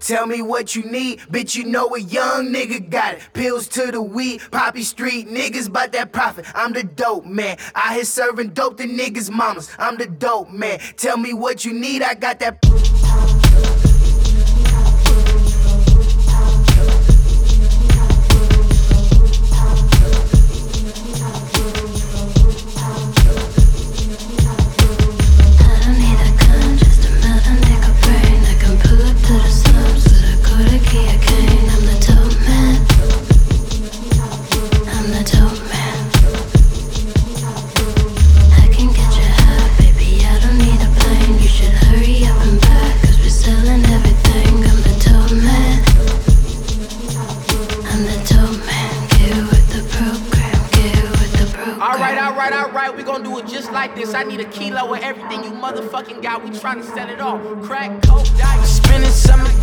Tell me what you need, bitch, you know a young nigga got it. Pills to the weed, Poppy Street, niggas bout that profit. I'm the dope man, I here serving dope to niggas' mamas. I'm the dope man, tell me what you need, I got that. Alright, we gon' do it just like this. I need a kilo of everything you motherfucking got. We tryna set it off. Crack, coke, dice. Spending summer